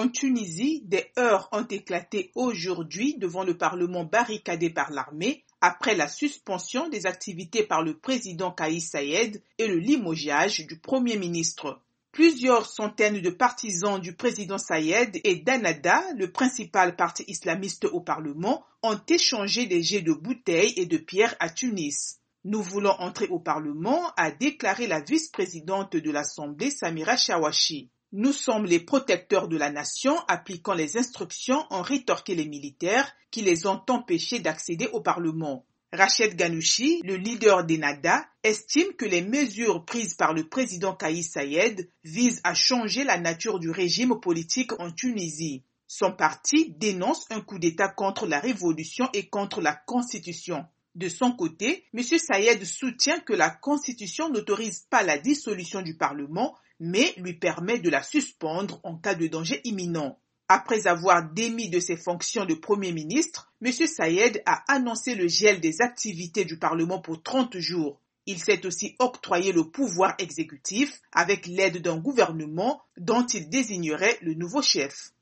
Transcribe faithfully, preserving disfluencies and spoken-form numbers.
En Tunisie, des heurts ont éclaté aujourd'hui devant le Parlement barricadé par l'armée après la suspension des activités par le président Kais Saied et le limogeage du Premier ministre. Plusieurs centaines de partisans du président Saied et d'Ennahda, le principal parti islamiste au Parlement, ont échangé des jets de bouteilles et de pierres à Tunis. Nous voulons entrer au Parlement, a déclaré la vice-présidente de l'Assemblée Samira Chawachi. Nous sommes les protecteurs de la nation appliquant les instructions, ont rétorqué les militaires qui les ont empêchés d'accéder au Parlement. Rached Ghannouchi, le leader d'Ennahda, estime que les mesures prises par le président Kais Saied visent à changer la nature du régime politique en Tunisie. Son parti dénonce un coup d'État contre la révolution et contre la Constitution. De son côté, M. Saied soutient que la Constitution n'autorise pas la dissolution du Parlement, mais lui permet de la suspendre en cas de danger imminent. Après avoir démis de ses fonctions de Premier ministre, M. Saied a annoncé le gel des activités du Parlement pour trente jours. Il s'est aussi octroyé le pouvoir exécutif avec l'aide d'un gouvernement dont il désignerait le nouveau chef.